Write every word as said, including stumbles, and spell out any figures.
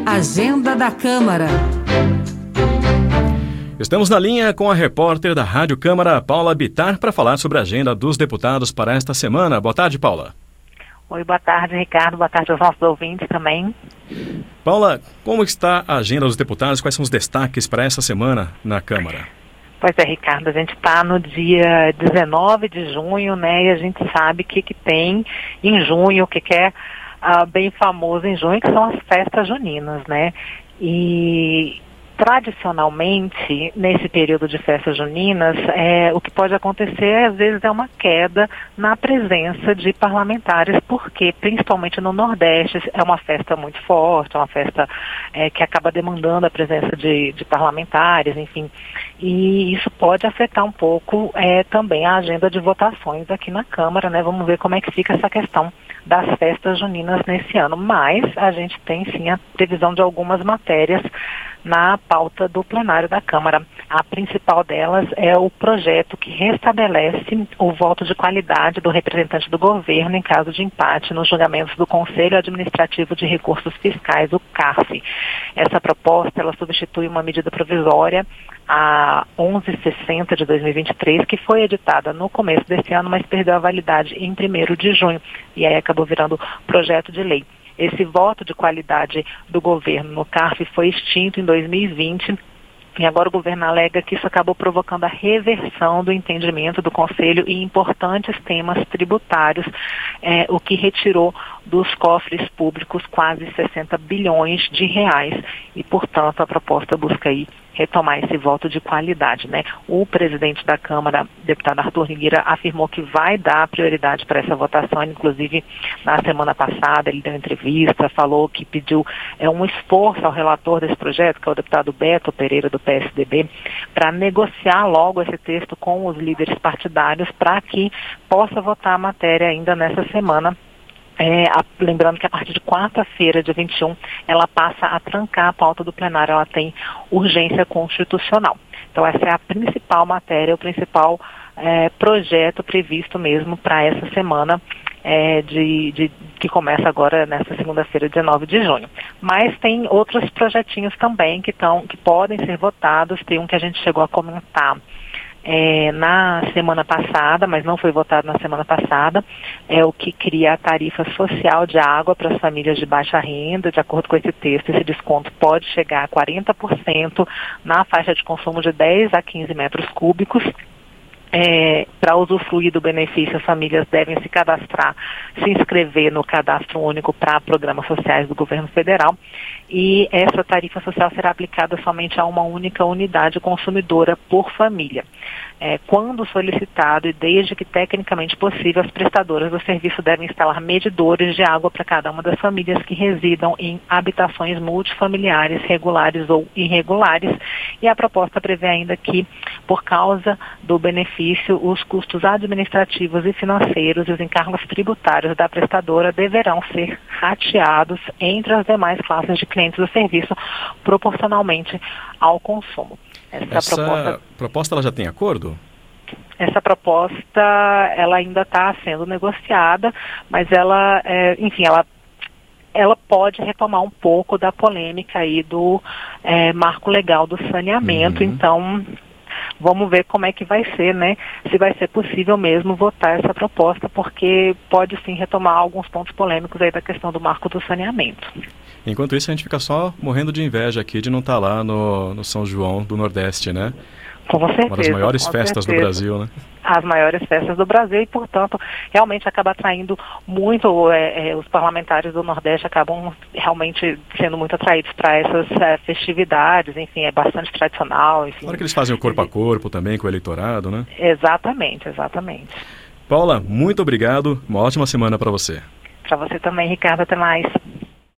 Agenda da Câmara. Estamos na linha com a repórter da Rádio Câmara, Paula Bittar, para falar sobre a agenda dos deputados para esta semana. Boa tarde, Paula. Oi, boa tarde, Ricardo. Boa tarde aos nossos ouvintes também. Paula, como está a agenda dos deputados? Quais são os destaques para essa semana na Câmara? Pois é, Ricardo, a gente está no dia dezenove de junho, né, e a gente sabe o que, que tem em junho, o que, que é uh, bem famoso em junho, que são as festas juninas, né, e tradicionalmente, nesse período de festas juninas, é, o que pode acontecer, às vezes, é uma queda na presença de parlamentares, porque, principalmente no Nordeste, é uma festa muito forte, é uma festa é, que acaba demandando a presença de, de parlamentares, enfim, e isso pode afetar um pouco é, também a agenda de votações aqui na Câmara, né? Vamos ver como é que fica essa questão das festas juninas nesse ano, mas a gente tem, sim, a previsão de algumas matérias na pauta do plenário da Câmara. A principal delas é o projeto que restabelece o voto de qualidade do representante do governo em caso de empate nos julgamentos do Conselho Administrativo de Recursos Fiscais, o CARF. Essa proposta, ela substitui uma medida provisória, a onze sessenta de dois mil e vinte e três, que foi editada no começo desse ano, mas perdeu a validade em primeiro de junho, e aí acabou virando projeto de lei. Esse voto de qualidade do governo no CARF foi extinto em dois mil e vinte, e agora o governo alega que isso acabou provocando a reversão do entendimento do Conselho em importantes temas tributários, é, o que retirou dos cofres públicos quase sessenta bilhões de reais. E, portanto, a proposta busca aí retomar esse voto de qualidade, né? O presidente da Câmara, deputado Arthur Nogueira, afirmou que vai dar prioridade para essa votação. Inclusive, na semana passada, ele deu entrevista, falou que pediu é, um esforço ao relator desse projeto, que é o deputado Beto Pereira, do P S D B, para negociar logo esse texto com os líderes partidários para que possa votar a matéria ainda nessa semana. É, a, lembrando que a partir de quarta-feira, dia vinte e um, ela passa a trancar a pauta do plenário, ela tem urgência constitucional. Então essa é a principal matéria, o principal é, projeto previsto mesmo para essa semana, é, de, de, que começa agora nessa segunda-feira, dezenove de junho. Mas tem outros projetinhos também que, tão, que podem ser votados, tem um que a gente chegou a comentar É, na semana passada, mas não foi votado na semana passada, é o que cria a tarifa social de água para as famílias de baixa renda. De acordo com esse texto, esse desconto pode chegar a quarenta por cento na faixa de consumo de dez a quinze metros cúbicos. É, para usufruir do benefício, as famílias devem se cadastrar, se inscrever no cadastro único para programas sociais do governo federal, e essa tarifa social será aplicada somente a uma única unidade consumidora por família. É, quando solicitado e desde que tecnicamente possível, as prestadoras do serviço devem instalar medidores de água para cada uma das famílias que residam em habitações multifamiliares, regulares ou irregulares, e a proposta prevê ainda que, por causa do benefício, os custos administrativos e financeiros e os encargos tributários da prestadora deverão ser rateados entre as demais classes de clientes do serviço, proporcionalmente ao consumo. Essa, Essa proposta, proposta ela já tem acordo? Essa proposta ela ainda está sendo negociada, mas ela, é, enfim, ela ela pode retomar um pouco da polêmica aí do é, marco legal do saneamento. Uhum. Então, vamos ver como é que vai ser, né? Se vai ser possível mesmo votar essa proposta, porque pode sim retomar alguns pontos polêmicos aí da questão do marco do saneamento. Enquanto isso, a gente fica só morrendo de inveja aqui de não estar lá no, no São João do Nordeste, né? Com certeza. Uma das maiores festas certeza. do Brasil, né? As maiores festas do Brasil e, portanto, realmente acaba atraindo muito, é, é, os parlamentares do Nordeste acabam realmente sendo muito atraídos para essas é, festividades, enfim, é bastante tradicional. Enfim. Claro que eles fazem o corpo a corpo também com o eleitorado, né? Exatamente, exatamente. Paula, muito obrigado, uma ótima semana para você. Para você também, Ricardo, até mais.